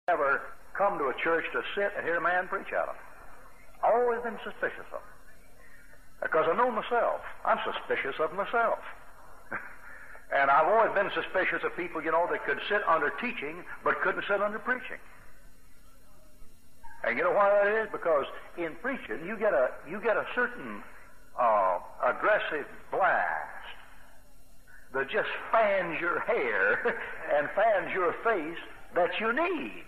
never come to a church to sit and hear a man preach at them. I've always been suspicious of them. Because I know myself. I'm suspicious of myself. And I've always been suspicious of people, that could sit under teaching but couldn't sit under preaching. And you know why that is? Because in preaching you get a certain aggressive blast that just fans your hair and fans your face that you need.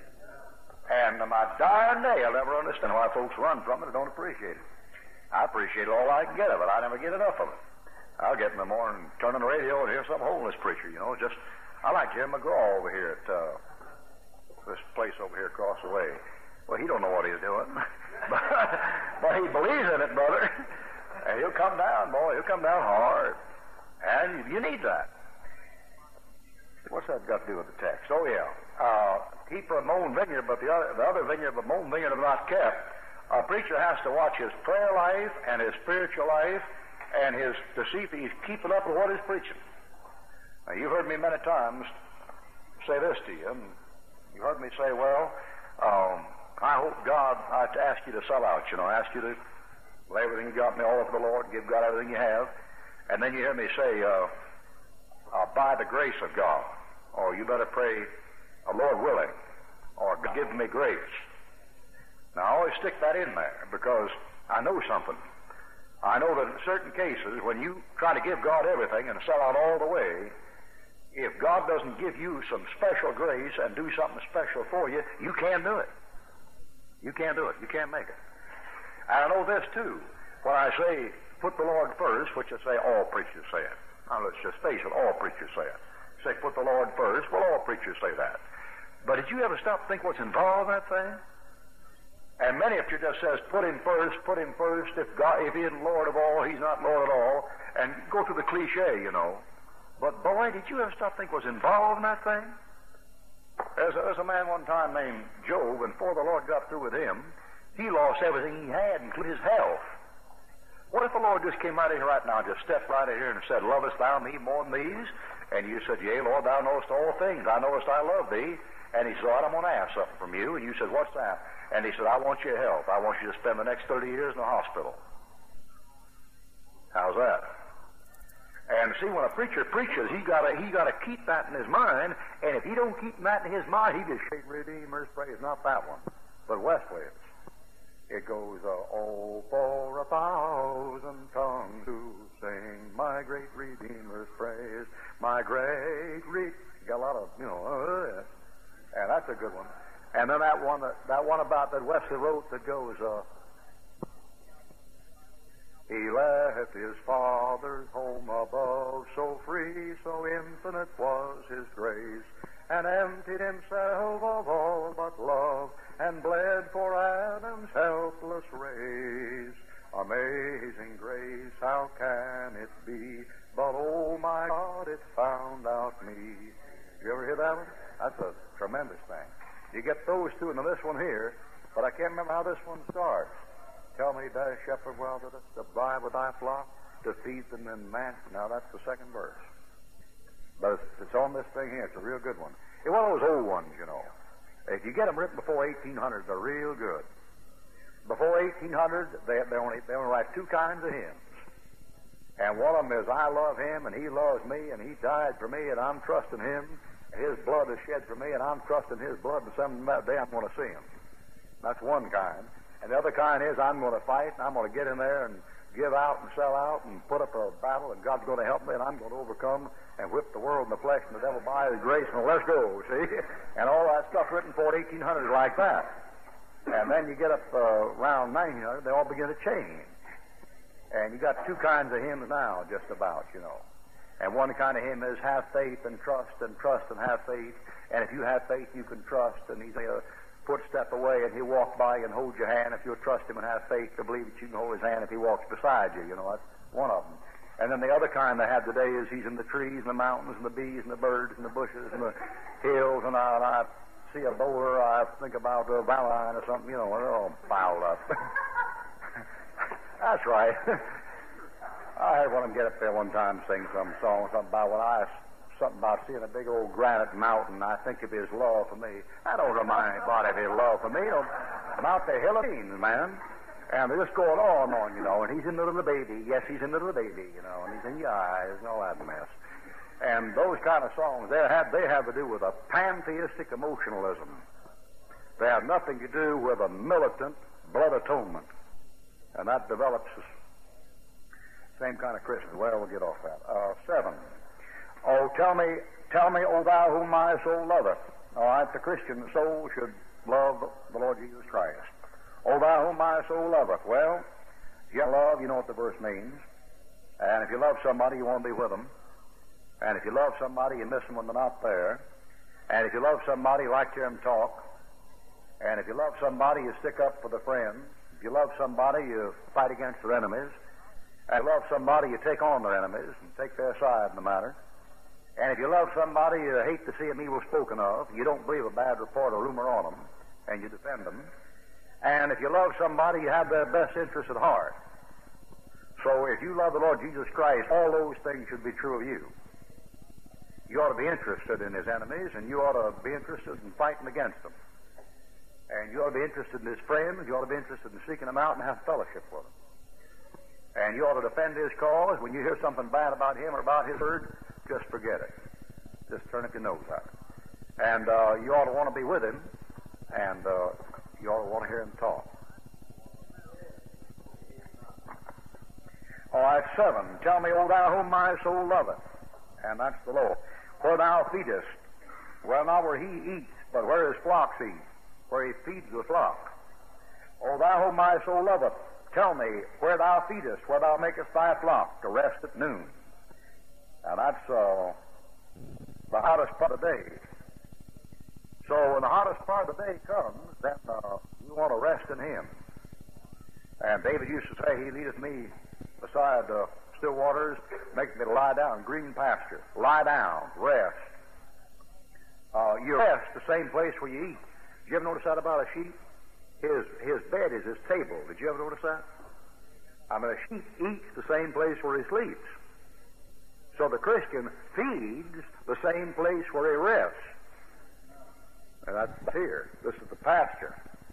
And my darn day, I'll never understand why folks run from it and don't appreciate it. I appreciate all I can get of it. I never get enough of it. I'll get in the morning, turn on the radio and hear some homeless preacher, I like to hear McGraw over here at this place over here across the way. Well, he don't know what he's doing. but he believes in it, brother. And he'll come down, boy. He'll come down hard. And you need that. What's that got to do with the text? Oh, yeah. Keep a Moan vineyard, but the other vineyard, but Moan vineyard are not kept. A preacher has to watch his prayer life and his spiritual life and to see if he's keeping up with what he's preaching. Now, you've heard me many times say this to you. You heard me say, well, I hope God, I ask you to sell out, I ask you to lay everything you got in the altar for the Lord, give God everything you have. And then you hear me say, by the grace of God, or you better pray, Lord willing, or give me grace. Now, I always stick that in there because I know something. I know that in certain cases, when you try to give God everything and sell out all the way, if God doesn't give you some special grace and do something special for you, you can't do it. You can't do it. You can't make it. And I know this, too. When I say, put the Lord first, which I say all preachers say it. Now, let's just face it, all preachers say it. Say, put the Lord first. Well, all preachers say that. But did you ever stop to think what's involved in that thing? And many of you just says, put him first, put him first. If he isn't Lord of all, he's not Lord at all. And go to the cliche, But boy, did you ever stop to think what's involved in that thing? There's a man one time named Job, and before the Lord got through with him, he lost everything he had, including his health. What if the Lord just came out of here right now, just stepped right in here and said, lovest thou me more than these? And you said, yea, Lord, thou knowest all things. Thou knowest I love thee. And he said, Lord, I'm going to ask something from you. And you said, what's that? And he said, I want your help. I want you to spend the next 30 years in the hospital. How's that? And see, when a preacher preaches, he got to keep that in his mind. And if he don't keep that in his mind, he just shake Redeemer's praise. Not that one, but Wesley's. It goes, oh, for 1,000 tongues to sing my great Redeemer's praise, my great got a lot of, and that's a good one. And then that one about that Wesley wrote that goes, he left his father's home above, so free, so infinite was his grace, and emptied himself of all but love, and bled for Adam's helpless race. Amazing grace, how can it be? But oh my God, it found out me. You ever hear that one? That's a tremendous thing. You get those two and this one here, but I can't remember how this one starts. Tell me, thou shepherd well to abide with thy flock, to feed them in man. Now that's the second verse. But it's on this thing here. It's a real good one. It's one of those old ones, If you get them written before 1800, they're real good. Before 1800, they only write two kinds of hymns. And one of them is, I love him, and he loves me, and he died for me, and I'm trusting him. His blood is shed for me, and I'm trusting his blood, and some day I'm going to see him. That's one kind. And the other kind is, I'm going to fight, and I'm going to get in there and give out and sell out and put up a battle, and God's going to help me, and I'm going to overcome and whip the world and the flesh and the devil by his grace, and let's go, see? And all that stuff written for 1800 like that. And then you get up around 1900, they all begin to change. And you got two kinds of hymns now, just about, And one kind of hymn is have faith and trust and have faith. And if you have faith, you can trust. And he's a footstep away, and he'll walk by you and hold your hand. If you'll trust him and have faith to believe that you can hold his hand if he walks beside you, That's one of them. And then the other kind they have today is he's in the trees and the mountains and the bees and the birds and the bushes and the hills. And I see a bowler, I think about Valentine or something, they're all piled up. That's right. I heard one of them get up there one time and sing some song, something about when I something about seeing a big old granite mountain. I think of his love for me. I don't remind anybody of his love for me. You know, about the hill of beans, man. And they just go on, you know, and he's in the little baby. Yes, he's in the little baby, you know, and he's in your eyes and all that mess. And those kind of songs, they have to do with a pantheistic emotionalism. They have nothing to do with a militant blood atonement. And that develops the same kind of Christian. Well, we'll get off that. 7. Oh, tell me, O thou whom my soul loveth. All right, the Christian soul should love the Lord Jesus Christ. O thou whom my soul loveth. Well, if you love, you know what the verse means. And if you love somebody, you want to be with them. And if you love somebody, you miss them when they're not there. And if you love somebody, you like to hear them talk. And if you love somebody, you stick up for the friends. If you love somebody, you fight against their enemies. And if you love somebody, you take on their enemies and take their side in the matter. And if you love somebody, you hate to see them evil spoken of. You don't believe a bad report or rumor on them, and you defend them. And if you love somebody, you have their best interest at heart. So if you love the Lord Jesus Christ, all those things should be true of you. You ought to be interested in his enemies, and you ought to be interested in fighting against them. And you ought to be interested in his friends. You ought to be interested in seeking them out and have fellowship with them. And you ought to defend his cause. When you hear something bad about him or about his word, just forget it. Just turn up your nose at it. And you ought to want to be with him, and you ought to want to hear him talk. All right, 7. Tell me, O thou whom my soul loveth. And that's the Lord. Where thou feedest. Well, not where he eats, but where his flocks eat. Where he feeds the flock. O thou whom my soul loveth. Tell me where thou feedest, where thou makest thy flock to rest at noon. Now that's the hottest part of the day. So when the hottest part of the day comes, then you want to rest in him. And David used to say, he leadeth me beside still waters, makes me to lie down in green pasture. Lie down, rest. You rest the same place where you eat. Did you ever notice that about a sheep? His bed is his table. Did you ever notice that? I mean, a sheep eats the same place where he sleeps. So the Christian feeds the same place where he rests. And that's here. This is the pasture.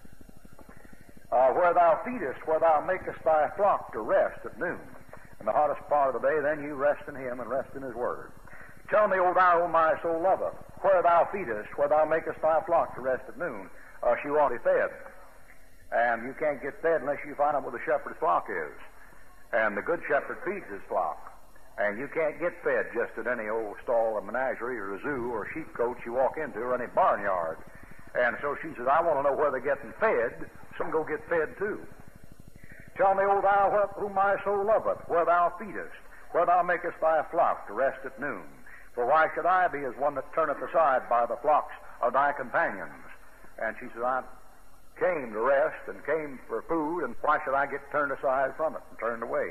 Where thou feedest, where thou makest thy flock to rest at noon. In the hottest part of the day, then you rest in him and rest in his word. Tell me, O thou whom my soul loveth, where thou feedest, where thou makest thy flock to rest at noon. She ought to be fed. And you can't get fed unless you find out where the shepherd's flock is. And the good shepherd feeds his flock. And you can't get fed just at any old stall or menagerie or a zoo or sheep coach you walk into or any barnyard. And so she says, I want to know where they're getting fed. Some go get fed too. Tell me, O thou whom my soul loveth, where thou feedest, where thou makest thy flock to rest at noon. For why should I be as one that turneth aside by the flocks of thy companions? And she says, I came to rest and came for food, and why should I get turned aside from it and turned away?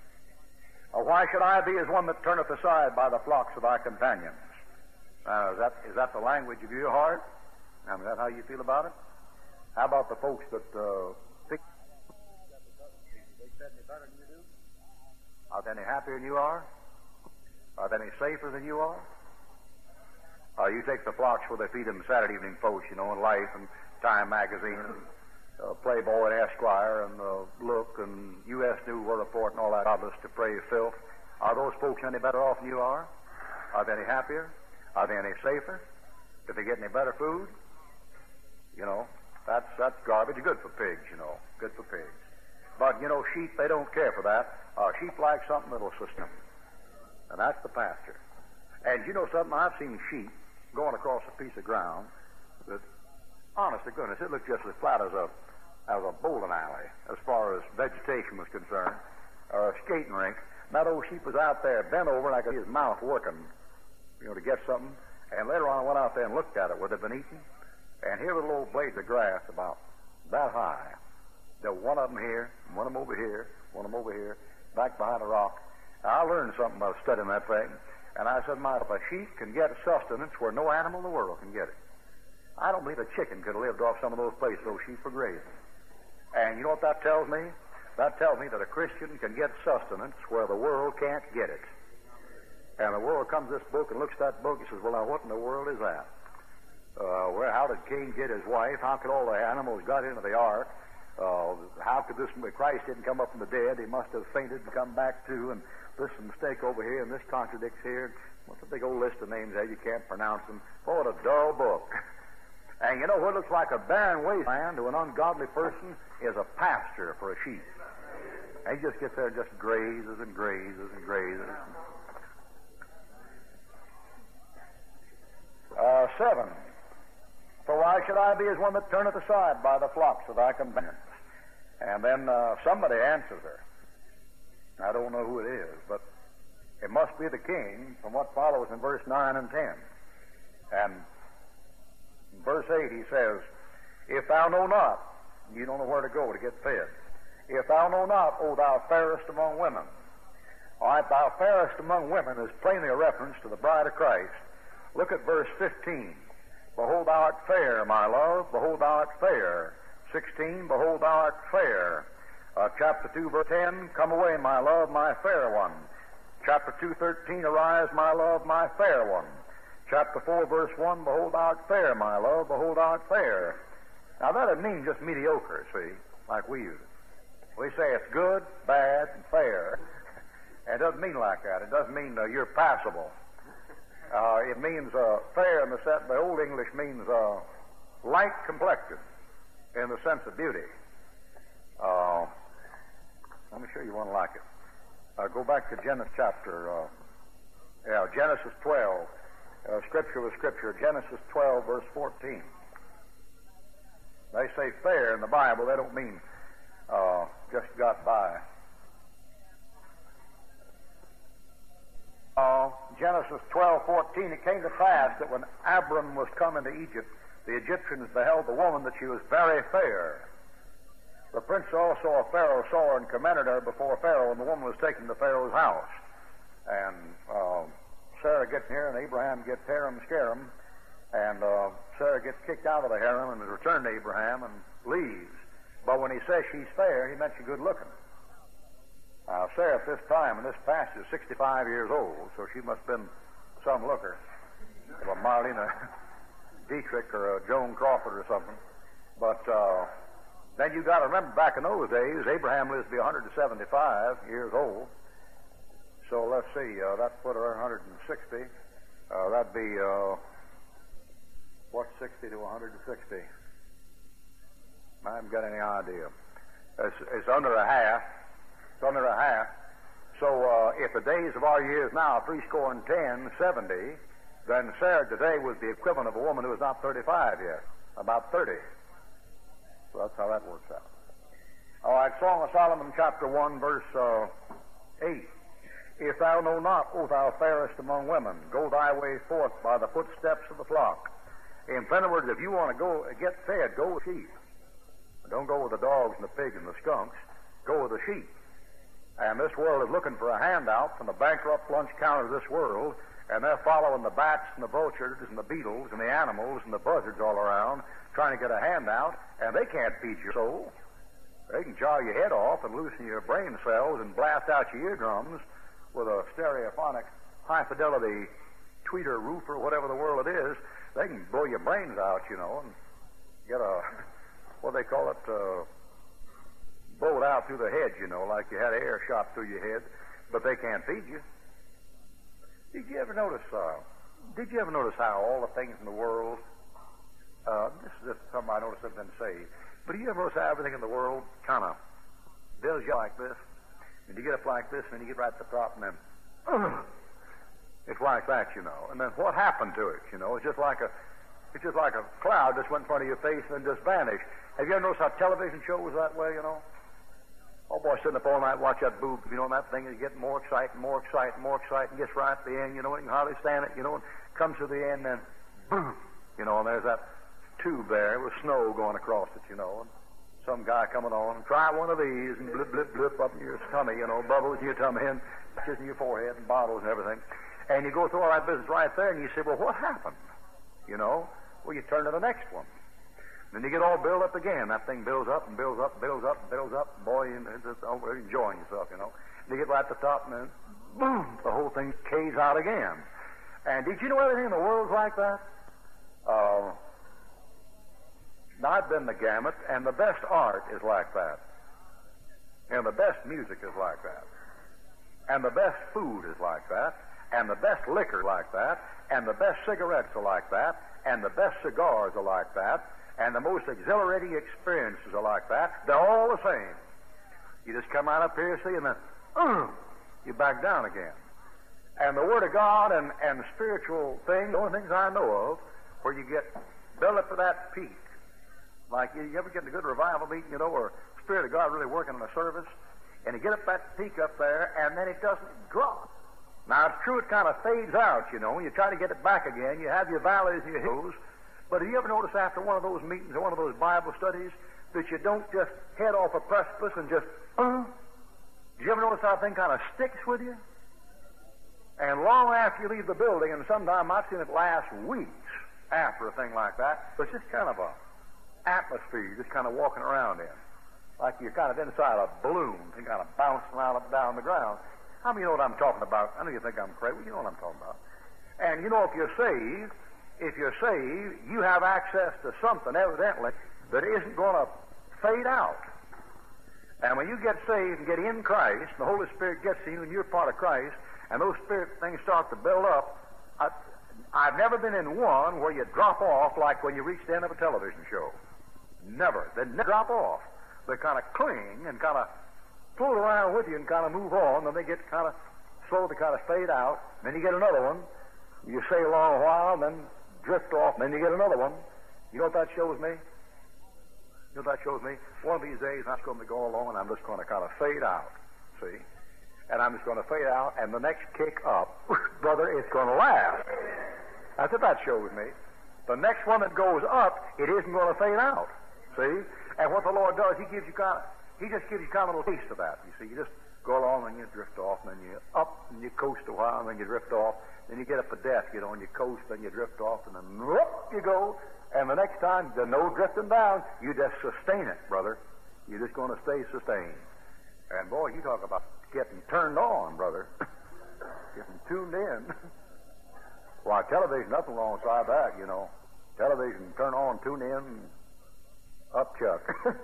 Or why should I be as one that turneth aside by the flocks of thy companions? Is that the language of your heart? I mean, is that how you feel about it? How about the folks that think they said any better than you do? Are they any happier than you are? Are they any safer than you are? You take the flocks where they feed them Saturday Evening Post, you know, and Life and Time Magazine, and Playboy and Esquire and Look and U.S. News World Report and all that obvious to praise filth. Are those folks any better off than you are? Are they any happier? Are they any safer? Did they get any better food? You know, that's garbage. Good for pigs, you know. Good for pigs. But, you know, sheep, they don't care for that. Sheep like something that'll sustain them. And that's the pasture. And you know something? I've seen sheep going across a piece of ground that, honest to goodness, it looked just as flat as a bowling alley as far as vegetation was concerned, or a skating rink. And that old sheep was out there bent over like his mouth working, you know, to get something. And later on I went out there and looked at it where they'd been eating. And here were little old blades of grass about that high. There was one of them here, one of them over here, one of them over here, back behind a rock. Now, I learned something by studying that thing. And I said, if a sheep can get sustenance where no animal in the world can get it, I don't believe a chicken could have lived off some of those places those sheep were grazing. And you know what that tells me? That tells me that a Christian can get sustenance where the world can't get it. And the world comes to this book and looks at that book and says, well, now what in the world is that? How did Cain get his wife? How could all the animals got into the ark? How could this Christ didn't come up from the dead? He must have fainted and come back too. And this is a mistake over here, and this contradicts here. What's a big old list of names there? You can't pronounce them. Oh, what a dull book. And you know what looks like a barren wasteland to an ungodly person is a pasture for a sheep. And he just gets there and just grazes and grazes and grazes. 7. For why should I be as one that turneth aside by the flocks of thy companions? And then somebody answers her. I don't know who it is, but it must be the king from what follows in verse 9 and 10. And in verse 8 he says, if thou know not, you don't know where to go to get fed. If thou know not, O thou fairest among women. All right, thou fairest among women is plainly a reference to the bride of Christ. Look at verse 15. Behold, thou art fair, my love. Behold, thou art fair. 16, behold, thou art fair. Chapter 2, verse 10, come away, my love, my fair one. Chapter 2, 13, arise, my love, my fair one. Chapter 4, verse 1, behold, thou art fair, my love. Behold, thou art fair. Now, that doesn't mean just mediocre, see, like we use it. We say it's good, bad, and fair. And it doesn't mean like that. It doesn't mean you're passable. It means fair in the sense, the Old English means light complected in the sense of beauty. Let me show you one like it. Go back to Genesis chapter, Genesis 12. Scripture was Scripture. Genesis 12, verse 14. They say fair in the Bible. They don't mean just got by. Genesis 12:14, it came to pass that when Abram was come into Egypt, the Egyptians beheld the woman that she was very fair. The prince also of Pharaoh saw her and commended her before Pharaoh, and the woman was taken to Pharaoh's house. And Sarah gets here, and Abraham gets harem-scarum, and Sarah gets kicked out of the harem and is returned to Abraham and leaves. But when he says she's fair, he meant she's good-looking. Sarah at this time in this passage is 65 years old, so she must have been some looker. A Marlene Dietrich or a Joan Crawford or something. But then you got to remember, back in those days, Abraham lived to be 175 years old. So let's see, that put her 160. That'd be, what's 60 to 160? I haven't got any idea. It's under a half. It's under a half. So if the days of our years now are 70, then Sarah today was the equivalent of a woman who is not 35 yet, about 30. So that's how that works out. All right, Song of Solomon, chapter 1, verse 8. If thou know not, O thou fairest among women, go thy way forth by the footsteps of the flock. In other words, if you want to go get fed, go with sheep. Don't go with the dogs and the pigs and the skunks. Go with the sheep. And this world is looking for a handout from the bankrupt lunch counter of this world, and they're following the bats and the vultures and the beetles and the animals and the buzzards all around, trying to get a handout, and they can't feed your soul. They can jar your head off and loosen your brain cells and blast out your eardrums with a stereophonic, high-fidelity tweeter roof or whatever the world it is. They can blow your brains out, you know, and get a, what they call it, blow it out through the head, you know, like you had air shot through your head, but they can't feed you. Did you ever notice how all the things in the world, this is just something I noticed I've been saying, but do you ever notice how everything in the world kind of builds you like this? And you get up like this, and then you get right at the top, and then, it's like that, you know. And then what happened to it, you know? It's just like a cloud just went in front of your face and then just vanished. Have you ever noticed how television show was that way, you know? Oh, boy, sitting up all night, watch that boob, you know, and that thing is getting more exciting, gets right at the end, you know, and you can hardly stand it, you know, and comes to the end, and boom, you know, and there's that tube there with snow going across it, you know, and some guy coming on, try one of these, and blip, blip, blip up in your tummy, you know, bubbles in your tummy, and patches in your forehead, and bottles and everything. And you go through all that business right there, and you say, well, what happened? You know? Well, you turn to the next one. Then you get all built up again. That thing builds up and builds up, builds up and builds up. Boy, you're enjoying yourself, you know. And you get right at the top, and then boom, the whole thing caves out again. And did you know everything in the world's like that? I've been the gamut, and the best art is like that. And the best music is like that. And the best food is like that. And the best liquor is like that. And the best cigarettes are like that. And the best cigars are like that. And the most exhilarating experiences are like that. They're all the same. You just come out up here, see, and then you back down again. And the Word of God and spiritual things, the only things I know of, where you get built up to that peak. Like you ever get in a good revival meeting, you know, where the Spirit of God really working in the service, and you get up that peak up there, and then it doesn't drop. Now, it's true it kind of fades out, you know. You try to get it back again. You have your valleys and your hills. But have you ever noticed after one of those meetings or one of those Bible studies that you don't just head off a precipice and just, Did you ever notice how that thing kind of sticks with you? And long after you leave the building, and sometime I've seen it last weeks after a thing like that, but it's just kind of a atmosphere you're just kind of walking around in. Like you're kind of inside a balloon and kind of bouncing around up and down the ground. How many of you know what I'm talking about? I know you think I'm crazy. Well, you know what I'm talking about. And you know, if you're saved, you have access to something, evidently, that isn't going to fade out. And when you get saved and get in Christ, the Holy Spirit gets to you and you're part of Christ, and those spirit things start to build up. I've never been in one where you drop off like when you reach the end of a television show. Never. They never drop off. They kind of cling and kind of float around with you and kind of move on, and they get kind of slow to kind of fade out. Then you get another one. You stay a long while, then drift off, and then you get another one. You know what that shows me? You know what that shows me? One of these days, I'm just going to go along, and I'm just going to kind of fade out. See? And I'm just going to fade out, and the next kick up, brother, it's going to last. That's what that shows me. The next one that goes up, it isn't going to fade out. See? And what the Lord does, He just gives you kind of a little taste of that. You see, you just go along and you drift off, and then you up and you coast a while, and then you drift off. Then you get up to death, you know, and you coast, then you drift off, and then whoop, you go. And the next time, there's no drifting down. You just sustain it, brother. You're just going to stay sustained. And boy, you talk about getting turned on, brother. Getting tuned in. Why, television, nothing wrong with that, you know. Television, turn on, tune in, up chuck.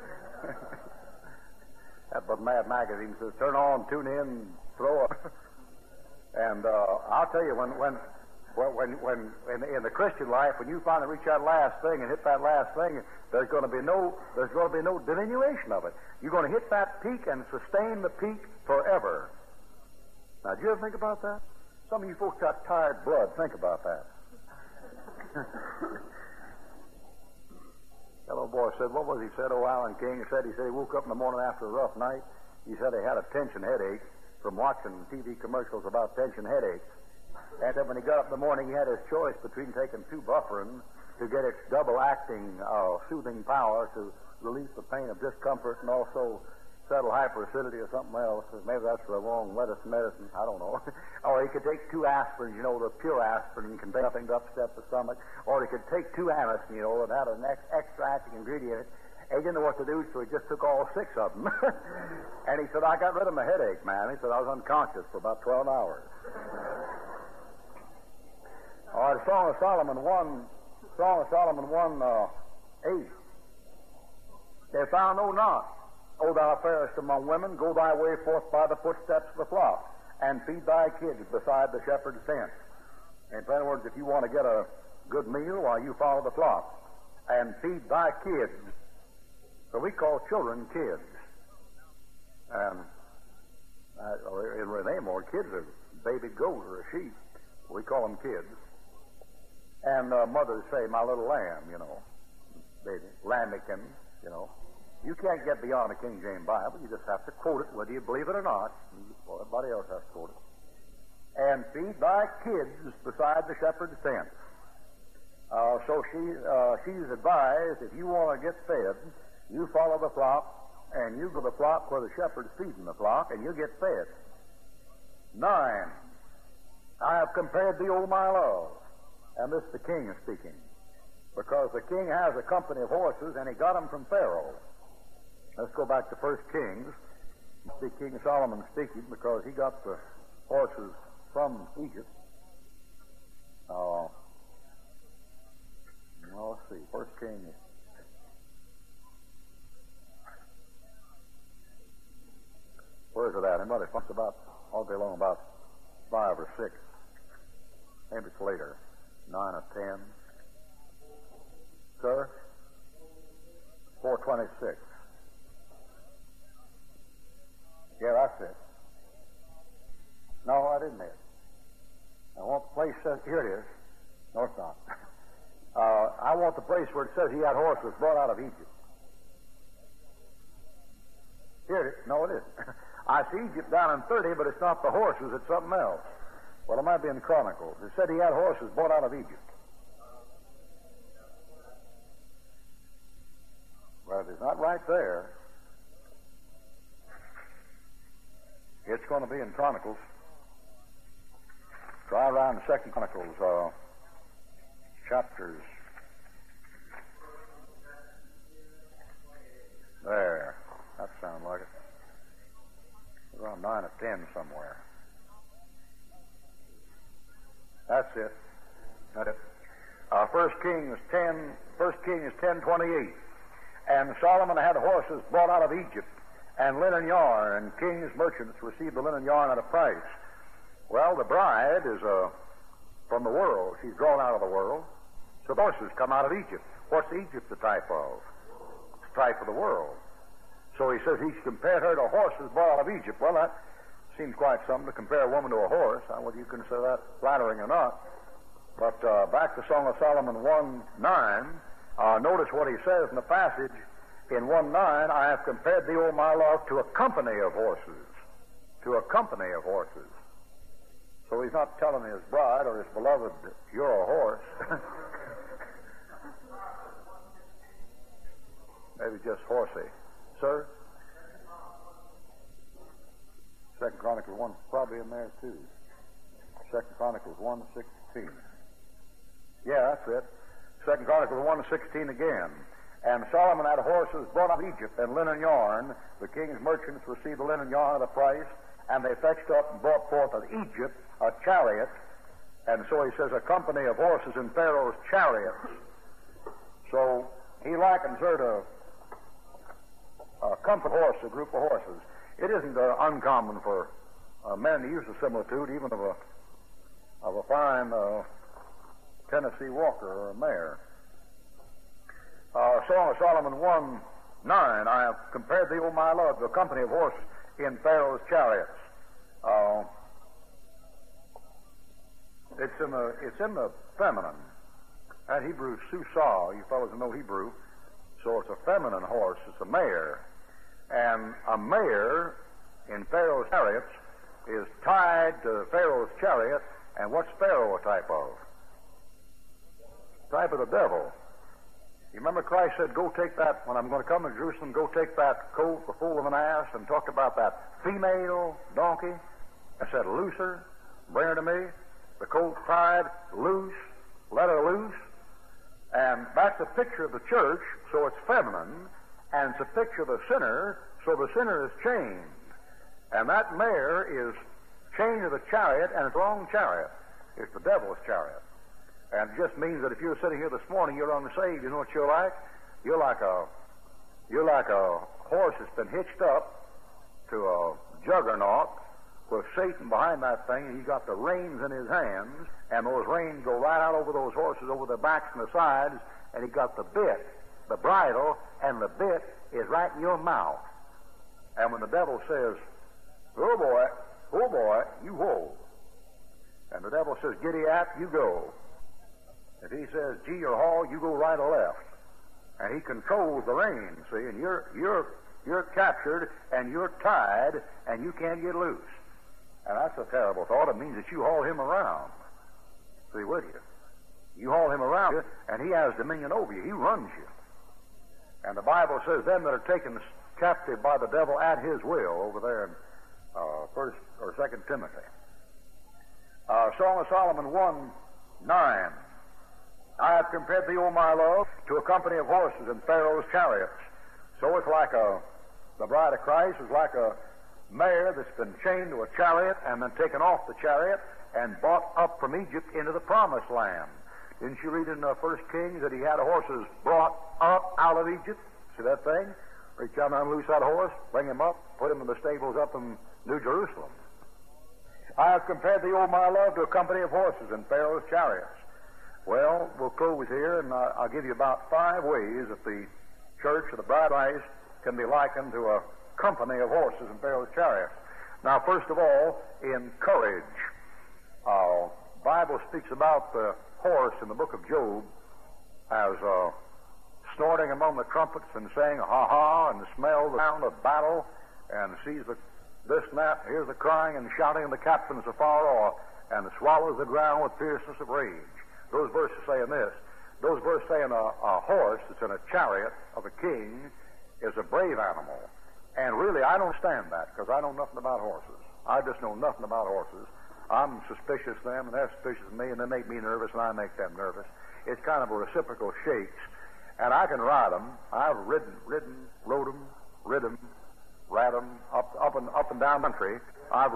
That's what Mad Magazine says. Turn on, tune in, throw up. And I'll tell you, when in the Christian life, when you finally reach that last thing and hit that last thing, there's going to be no diminution of it. You're going to hit that peak and sustain the peak forever. Now, do you ever think about that? Some of you folks got tired blood. Think about that. That little boy said, what was he said? Oh, Alan King said he woke up in the morning after a rough night. He said he had a tension headache from watching TV commercials about tension headaches. And then when he got up in the morning, he had his choice between taking 2 Bufferin to get its double-acting soothing power to relieve the pain of discomfort and also settle hyperacidity or something else. Maybe that's the wrong medicine. I don't know. Or he could take 2 aspirin, you know, the pure aspirin can take nothing to upset the stomach. Or he could take 2 Anacin, you know, and had an extra acting ingredient. He didn't know what to do, so he just took all 6 of them. And he said, I got rid of my headache, man. He said, I was unconscious for about 12 hours. All right, Song of Solomon 1:8. If thou know not, O thou fairest among women, go thy way forth by the footsteps of the flock, and feed thy kids beside the shepherd's tent. In other words, if you want to get a good meal, while you follow the flock, and feed thy kids. So we call children kids. And in Renamore, kids are baby goat or a sheep. We call them kids. And mothers say, my little lamb, you know, baby, lambikin, you know. You can't get beyond the King James Bible. You just have to quote it, whether you believe it or not. Well, everybody else has to quote it. And feed thy kids beside the shepherd's tent. So she's advised, if you want to get fed, you follow the flock, and you go to the flock where the shepherd's feeding the flock, and you get fed. 9. I have compared thee, O my love. And this the king is speaking. Because the king has a company of horses, and he got them from Pharaoh. Let's go back to 1 Kings. See King Solomon speaking, because he got the horses from Egypt. Well, let's see. First King. Where's it at? Anybody thinks about all day long about 5 or 6. Maybe it's later. 9 or 10. Sir? 426. Yeah, that's it. No, I didn't it. I want the place says here it is. No, it's not. I want the place where it says he had horses brought out of Egypt. Here it is. No, it isn't. I see Egypt down in 30, but it's not the horses, it's something else. Well, it might be in the Chronicles. It said he had horses brought out of Egypt. Well, it's not right there. It's going to be in Chronicles. Try around the 2nd Chronicles, chapters. There. That sounds like it. Around 9 or 10 somewhere. That's it. That's it. 1 Kings 10:28. And Solomon had horses brought out of Egypt, and linen yarn, and king's merchants received the linen yarn at a price. Well, the bride is from the world. She's drawn out of the world. So the horses come out of Egypt. What's Egypt the type of? It's a type of the world. So he says he's compared her to horses brought out of Egypt. Well, that seems quite something to compare a woman to a horse. I don't know whether you consider that flattering or not. But back to Song of Solomon 1:9, notice what he says in the passage. In 1:9, I have compared thee, O my love, to a company of horses. To a company of horses. So he's not telling his bride or his beloved, you're a horse. Maybe just horsey. Sir? 2 Chronicles 1, probably in there too. 2 Chronicles 1:16. Yeah, that's it. 2 Chronicles 1:16 again. And Solomon had horses brought out of Egypt and linen yarn. The king's merchants received the linen yarn at a price, and they fetched up and brought forth of Egypt a chariot. And so he says a company of horses in Pharaoh's chariots. So he likens her to a company of horses, a group of horses. It isn't uncommon for men to use a similitude, even of a fine Tennessee walker or a mare. Song of Solomon 1:9, I have compared thee, O my love, to a company of horses in Pharaoh's chariots. It's in the feminine. That Hebrew is susah. You fellows know Hebrew. So it's a feminine horse. It's a mare. And a mare in Pharaoh's chariots is tied to Pharaoh's chariot. And what's Pharaoh a type of? Type of the devil. You remember Christ said, go take that, when I'm going to come to Jerusalem, go take that colt, the foal of an ass, and talked about that female donkey. I said, loose her, bring her to me. The colt tied, loose, let her loose. And that's a picture of the church, so it's feminine, and it's a picture of the sinner, so the sinner is chained. And that mare is chained to the chariot, and it's the wrong chariot. It's the devil's chariot. And it just means that if you're sitting here this morning, you're unsaved, you know what you're like? You're like a horse that's been hitched up to a juggernaut with Satan behind that thing, and he's got the reins in his hands, and those reins go right out over those horses, over their backs and the sides, and he got the bit, the bridle, and the bit is right in your mouth. And when the devil says, oh boy, you hold. And the devil says, giddy ap, you go. If he says gee or haw, you go right or left. And he controls the reins, see, and you're captured and you're tied and you can't get loose. And that's a terrible thought. It means that you haul him around. See, with you. You haul him around and he has dominion over you. He runs you. And the Bible says them that are taken captive by the devil at his will over there in 1 or 2 Timothy. Song of Solomon 1:9. I have compared thee, O my love, to a company of horses in Pharaoh's chariots. So it's like the bride of Christ is like a mare that's been chained to a chariot and then taken off the chariot and brought up from Egypt into the promised land. Didn't you read in 1 Kings that he had horses brought up out of Egypt? See that thing? Reach out and unloose that horse, bring him up, put him in the stables up in New Jerusalem. I have compared the old my love to a company of horses in Pharaoh's chariots. Well, we'll close here, and I'll give you about 5 ways that the church or the bride of Christ can be likened to a company of horses in Pharaoh's chariots. Now, first of all, in courage. Bible speaks about the horse in the book of Job as snorting among the trumpets and saying, ha ha, and smell the sound of battle, and sees this and that, hears the crying and shouting of the captains afar off, and swallows the ground with fierceness of rage. Those verses saying this. Those verses saying a horse that's in a chariot of a king is a brave animal. And really, I don't stand that, because I know nothing about horses. I just know nothing about horses. I'm suspicious of them, and they're suspicious of me, and they make me nervous, and I make them nervous. It's kind of a reciprocal shakes. And I can ride them. I've ridden, rode them, ridden them, up and down the country. I've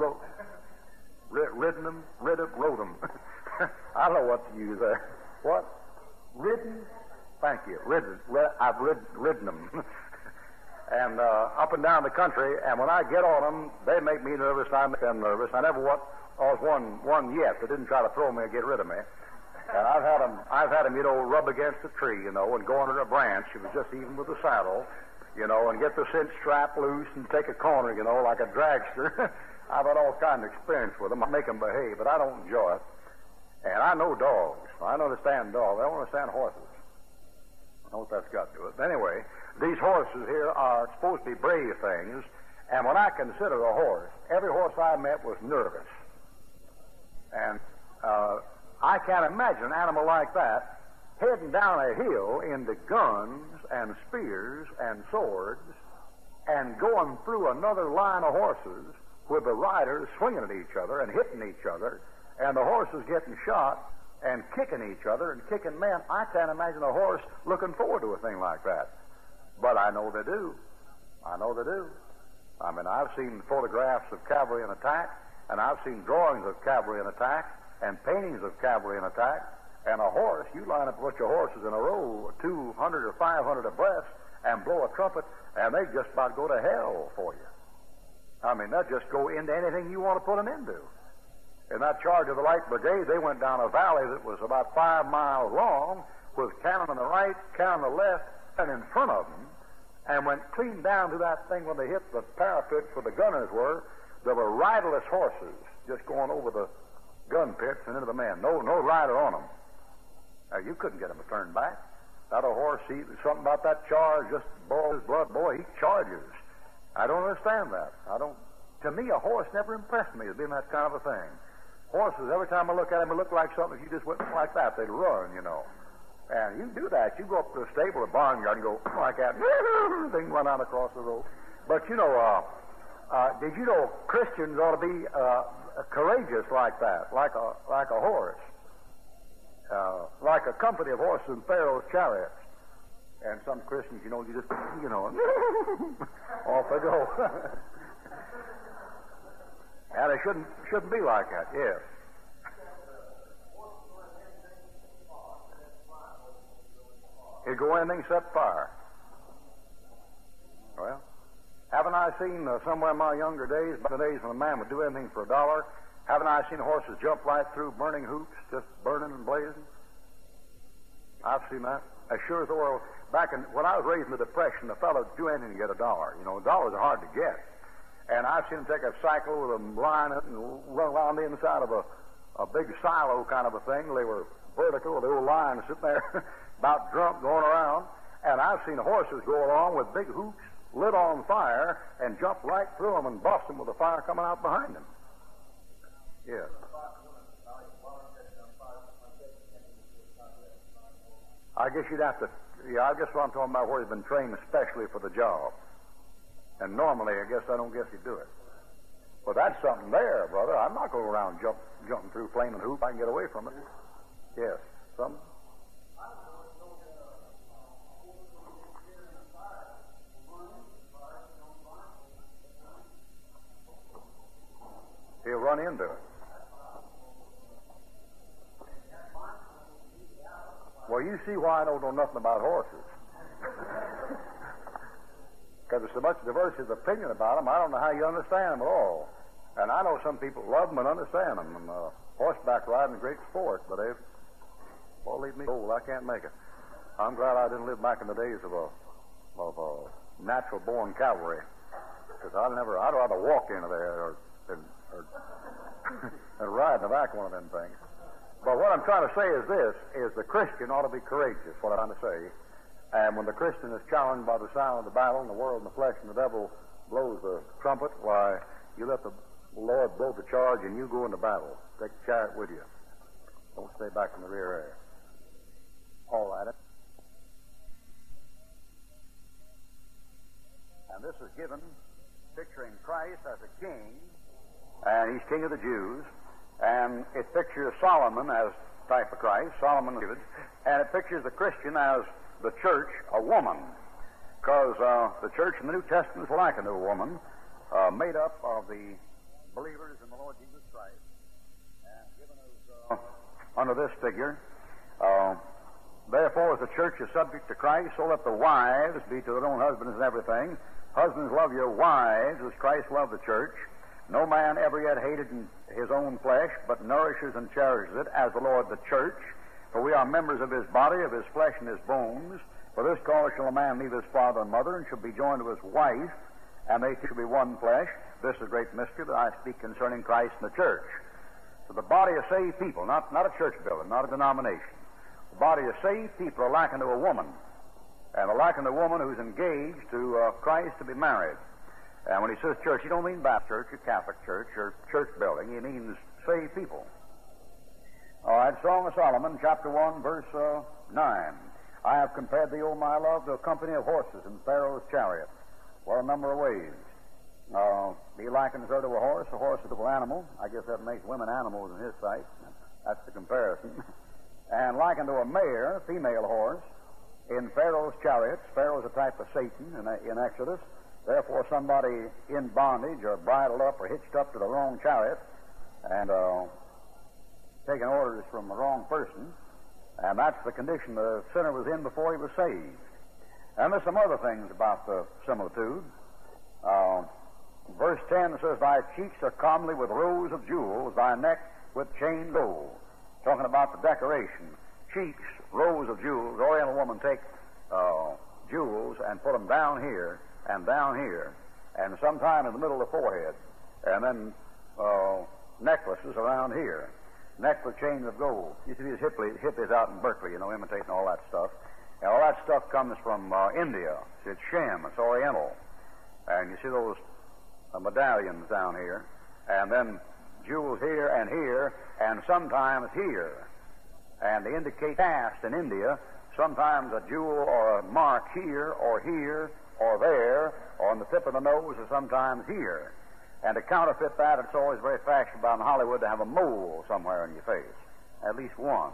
ridden them, rode them. I don't know what to use there. What? Ridden? Thank you. I've ridden them. And up and down the country, and when I get on them, they make me nervous, and I make them nervous. I never was one yet that didn't try to throw me or get rid of me. And I've had them, rub against a tree, and go under a branch. It was just even with the saddle, and get the cinch strap loose and take a corner, like a dragster. I've had all kinds of experience with them. I make them behave, but I don't enjoy it. And I know dogs. I understand dogs. I don't understand horses. I know what that's got to do with it. But anyway, these horses here are supposed to be brave things, and when I consider a horse, every horse I met was nervous. And I can't imagine an animal like that heading down a hill into guns and spears and swords and going through another line of horses with the riders swinging at each other and hitting each other, and the horses getting shot and kicking each other and kicking men. I can't imagine a horse looking forward to a thing like that. But I know they do. I mean, I've seen photographs of cavalry in attack, and I've seen drawings of cavalry in attack, and paintings of cavalry in attack. And a horse, you line up a bunch of horses in a row, 200 or 500 abreast, and blow a trumpet, and they just about go to hell for you. I mean, they'll just go into anything you want to put them into. In that charge of the Light Brigade, they went down a valley that was about 5 miles long, with cannon on the right, cannon on the left, and in front of them, and went clean down to that thing when they hit the parapets where the gunners were. There were riderless horses just going over the gun pits and into the men. No rider on them. Now, you couldn't get them to turn back. That a horse, something about that charge, just boils his blood. Boy, he charges. I don't understand that. To me, a horse never impressed me as being that kind of a thing. Horses, every time I look at them, it looked like something. If you just went like that, they'd run, And you do that. You go up to a stable or barnyard and go like that. They can run out across the road. But, did you know Christians ought to be courageous like that, like a horse, like a company of horses in Pharaoh's chariots. And some Christians, you just, off they go. And it shouldn't be like that, yes. He'd go anything except fire. Well, haven't I seen somewhere in my younger days, back in the days when a man would do anything for $1, haven't I seen horses jump right through burning hoops, just burning and blazing? I've seen that. As sure as the world. When I was raised in the Depression, the fellow would do anything to get $1. $1 are hard to get. And I've seen him take a cycle with a line and run around the inside of a big silo kind of a thing. They were vertical with the old line sitting there about drunk going around. And I've seen horses go along with big hoops lit on fire and jump right through them and bust them with the fire coming out behind them. Yeah. I guess you'd have to, I guess what I'm talking about where he's been trained especially for the job. And normally, I don't guess he'd do it. But that's something there, brother. I'm not going around jumping through flaming hoop. I can get away from it. Yes. Something? run into it. Well, you see why I don't know nothing about horses. Because there's so much diversity of opinion about them, I don't know how you understand them at all. And I know some people love them and understand them, and horseback riding is a great sport, but they won't leave me old. I can't make it. I'm glad I didn't live back in the days of a natural-born cavalry, because I'd rather walk into there or and ride in the back of one of them things. But what I'm trying to say is this, is the Christian ought to be courageous, what I'm trying to say. And when the Christian is challenged by the sound of the battle and the world and the flesh and the devil blows the trumpet, why, you let the Lord blow the charge and you go into battle. Take the chariot with you. Don't stay back in the rear area. All right. And this is given picturing Christ as a king, and he's king of the Jews. And it pictures Solomon as type of Christ, Solomon David, and it pictures the Christian as the church, a woman, because the church in the New Testament is likened to a woman, made up of the believers in the Lord Jesus Christ, and given as under this figure. Therefore, as the church is subject to Christ, so let the wives be to their own husbands and everything. Husbands, love your wives as Christ loved the church. No man ever yet hated his own flesh, but nourishes and cherishes it, as the Lord the church. For we are members of his body, of his flesh and his bones. For this cause shall a man leave his father and mother, and shall be joined to his wife, and they two shall be one flesh. This is a great mystery that I speak concerning Christ and the church. So the body of saved people, not a church building, not a denomination. The body of saved people are likened to a woman, and are likened to a woman who's engaged to Christ to be married. And when he says church, he don't mean Baptist church or Catholic church or church building. He means saved people. All right, Song of Solomon, chapter 1, verse 9. I have compared thee, O my love, to a company of horses in Pharaoh's chariot. Well, a number of ways. He likens her to a horse is an animal. I guess that makes women animals in his sight. That's the comparison. And likened to a mare, female horse, in Pharaoh's chariots. Pharaoh's a type of Satan in Exodus. Therefore, somebody in bondage or bridled up or hitched up to the wrong chariot and taking orders from the wrong person, and that's the condition the sinner was in before he was saved. And there's some other things about the similitude. Verse 10 says, thy cheeks are comely with rows of jewels, thy neck with chain gold. Talking about the decoration. Cheeks, rows of jewels. Oriental women take jewels and put them down here, and sometime in the middle of the forehead, and then necklaces around here, neck with chains of gold. You see these hippies out in Berkeley, imitating all that stuff. And all that stuff comes from India. It's Shem, it's Oriental. And you see those medallions down here, and then jewels here, and sometimes here. And they indicate caste in India, sometimes a jewel or a mark here, or there, or on the tip of the nose, or sometimes here. And to counterfeit that, it's always very fashionable in Hollywood to have a mole somewhere in your face. At least one.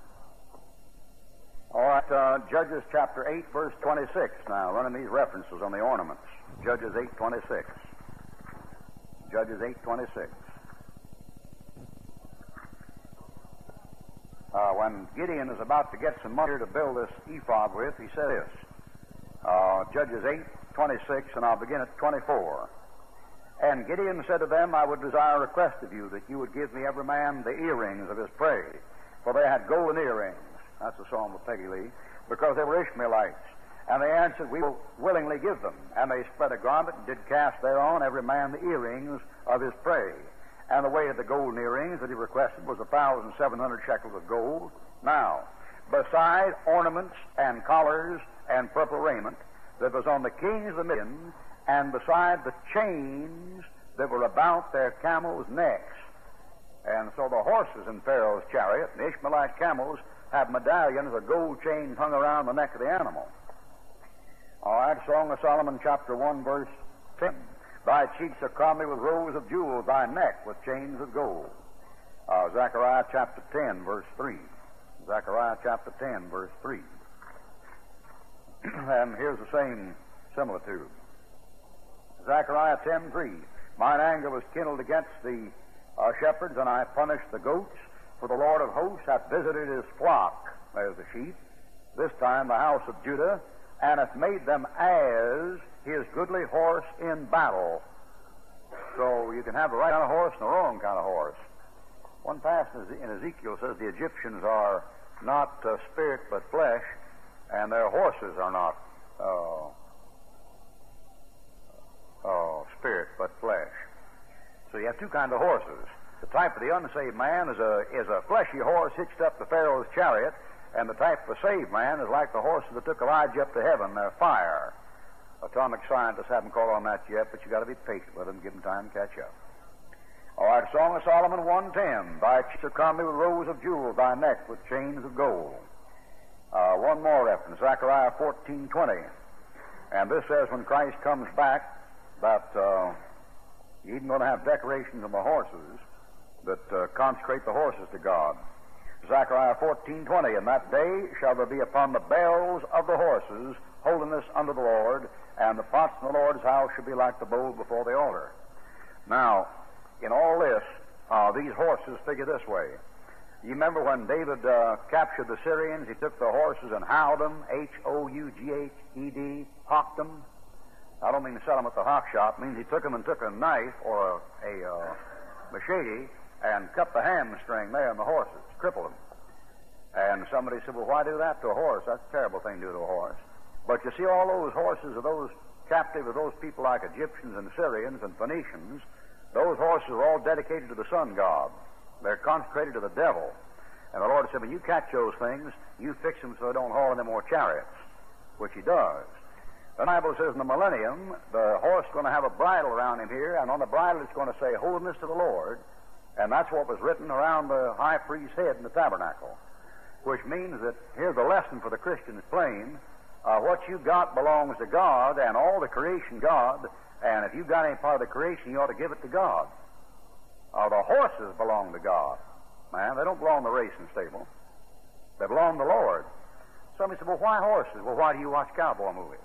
All right, Judges chapter 8, verse 26. Now, running these references on the ornaments. Judges 8:26. Judges 8:26. When Gideon is about to get some money to build this ephod with, he said this. Judges 8:26, and I'll begin at 24. And Gideon said to them, I would desire a request of you, that you would give me every man the earrings of his prey. For they had golden earrings. That's a psalm of Peggy Lee. Because they were Ishmaelites. And they answered, we will willingly give them. And they spread a garment and did cast thereon every man the earrings of his prey. And the weight of the golden earrings that he requested was 1,700 shekels of gold. Now, beside ornaments and collars and purple raiment that was on the kings of the Midian, and beside the chains that were about their camels' necks. And so the horses in Pharaoh's chariot, the Ishmaelite camels, have medallions or gold chains hung around the neck of the animal. All right, Song of Solomon, chapter 1, verse 10. Thy cheeks are comely with rows of jewels, thy neck with chains of gold. Zechariah chapter 10, verse 3. Zechariah chapter 10, verse 3. And here's the same similitude. Zechariah 10:3. Mine anger was kindled against thee shepherds, and I punished the goats, for the Lord of hosts hath visited his flock," there's the sheep, "this time the house of Judah, and hath made them as his goodly horse in battle." So you can have the right kind of horse and the wrong kind of horse. One passage in Ezekiel says the Egyptians are not spirit but flesh, and their horses are not spirit but flesh. So you have two kinds of horses. The type of the unsaved man is a fleshy horse hitched up to Pharaoh's chariot, and the type of a saved man is like the horses that took Elijah up to heaven. They're fire. Atomic scientists haven't caught on that yet, but you got to be patient with them, give them time to catch up. All right, Song of Solomon 1:10. "Thy cheeks are crowned with rows of jewels, thy neck with chains of gold." One more reference, Zechariah 14:20. And this says when Christ comes back that he ain't going to have decorations on the horses that consecrate the horses to God. Zechariah 14:20. "In that day shall there be upon the bells of the horses holiness unto the Lord, and the pots in the Lord's house shall be like the bowl before the altar." Now, in all this, these horses figure this way. You remember when David captured the Syrians, he took the horses and howed them, Houghed, hocked them. I don't mean to sell them at the hock shop. It means he took them and took a knife or a machete and cut the hamstring there in the horses, crippled them. And somebody said, "Well, why do that to a horse? That's a terrible thing to do to a horse." But you see, all those horses of those captive of those people like Egyptians and Syrians and Phoenicians, those horses are all dedicated to the sun god. They're consecrated to the devil. And the Lord said, "When you catch those things, you fix them so they don't haul in them more chariots," which he does. The Bible says in the millennium, the horse is going to have a bridle around him here, and on the bridle it's going to say, "Holiness to the Lord." And that's what was written around the high priest's head in the tabernacle, which means that here's the lesson for the Christians plain. What you got belongs to God and all the creation God, and if you've got any part of the creation, you ought to give it to God. The horses belong to God. Man, they don't belong to the racing stable. They belong to the Lord. Somebody said, "Well, why horses?" Well, why do you watch cowboy movies?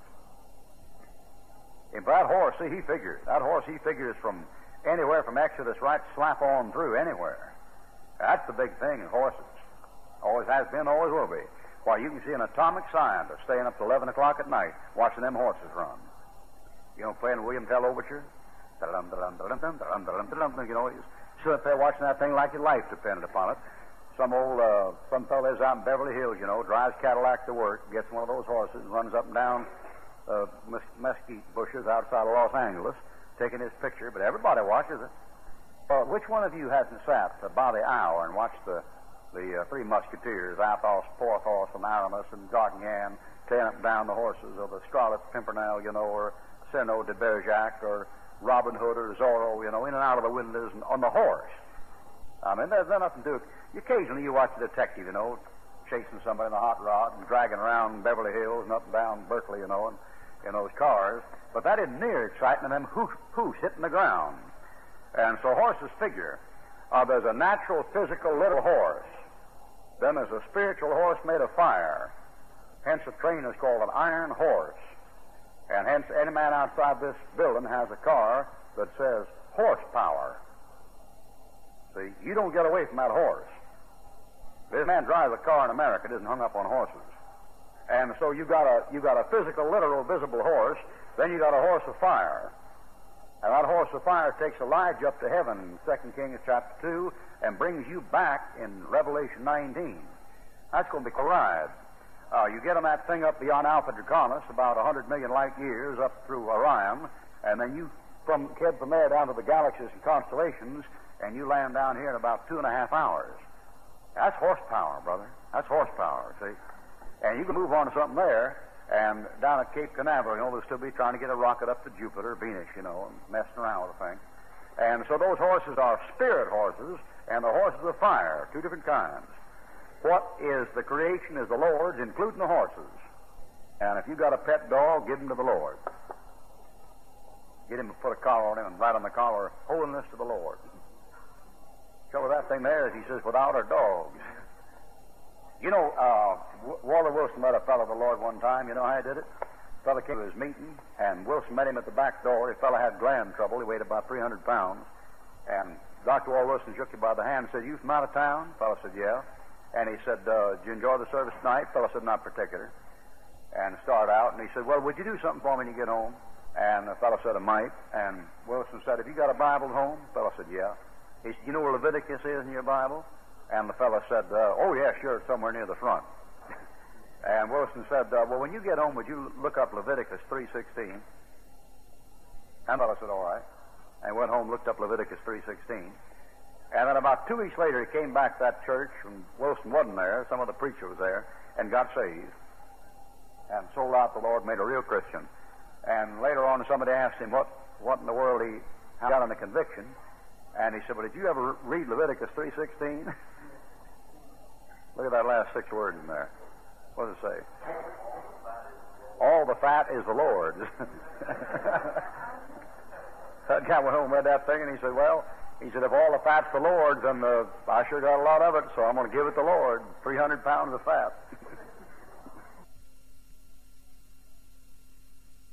If that horse, see, he figures. That horse, he figures from anywhere from Exodus right slap on through, anywhere. That's the big thing in horses. Always has been, always will be. Why, you can see an atomic scientist staying up to 11 o'clock at night watching them horses run. You know, playing William Tell Overture? You know, he's sit up there watching that thing like your life depended upon it. Some fellow lives out in Beverly Hills, you know, drives Cadillac to work, gets one of those horses and runs up and down mesquite bushes outside of Los Angeles, taking his picture, but everybody watches it. Which one of you hasn't sat about the hour and watched the Three Musketeers, Athos, Porthos, and Aramis, and D'Artagnan, tearing up and down the horses, or the Scarlet Pimpernel, you know, or Cyrano de Bergerac, or Robin Hood, or Zorro, you know, in and out of the windows and on the horse? I mean, there's nothing to it. Occasionally you watch a detective, you know, chasing somebody in a hot rod and dragging around Beverly Hills and up and down Berkeley, you know, and in those cars. But that isn't near exciting than them hoofs hitting the ground. And so horses figure. There's a natural, physical, little horse. Then there's a spiritual horse made of fire. Hence a train is called an iron horse. And hence any man outside this building has a car that says horsepower. See, you don't get away from that horse. This man drives a car in America, it isn't hung up on horses. And so you got a physical, literal, visible horse. Then you got a horse of fire. And that horse of fire takes Elijah up to heaven in 2 Kings chapter 2 and brings you back in Revelation 19. That's going to be a ride. You get on that thing up beyond Alpha Draconis, about 100 million light years up through Orion, and then you head from there down to the galaxies and constellations, and you land down here in about 2.5 hours. That's horsepower, brother. That's horsepower, see? And you can move on to something there, and down at Cape Canaveral, you know, they'll still be trying to get a rocket up to Jupiter, Venus, you know, and messing around with the thing. And so those horses are spirit horses, and the horses of fire, two different kinds. What is the creation is the Lord's, including the horses. And if you've got a pet dog, give him to the Lord. Get him to put a collar on him and write on the collar, "Holiness to the Lord." Trouble with that thing there is he says, "Without our dogs." You know, Walter Wilson met a fellow of the Lord one time. You know how he did it? The fellow came to his meeting, and Wilson met him at the back door. The fellow had gland trouble. He weighed about 300 pounds. And Dr. Walt Wilson shook him by the hand and said, "You from out of town?" The fellow said, "Yeah." And he said, "Did you enjoy the service tonight?" The fellow said, "Not particular." And started out, and he said, "Well, would you do something for me when you get home?" And the fellow said, "I might." And Wilson said, "Have you got a Bible at home?" The fellow said, "Yeah." He said, "You know where Leviticus is in your Bible?" And the fellow said, "Oh, yeah, sure, it's somewhere near the front." And Wilson said, "Well, when you get home, would you look up Leviticus 3:16? And the fellow said, "All right." And went home, looked up Leviticus 3:16. And then about 2 weeks later, he came back to that church, and Wilson wasn't there. Some other preacher was there, and got saved. And sold out the Lord, made a real Christian. And later on, somebody asked him what in the world he got on the conviction. And he said, "Well, did you ever read Leviticus 3:16? Look at that last 6 words in there. What does it say? All the fat is the Lord's. That guy went home and read that thing, and he said, "Well," he said, "if all the fat's the Lord's, then I sure got a lot of it, so I'm going to give it to the Lord. 300 pounds of fat."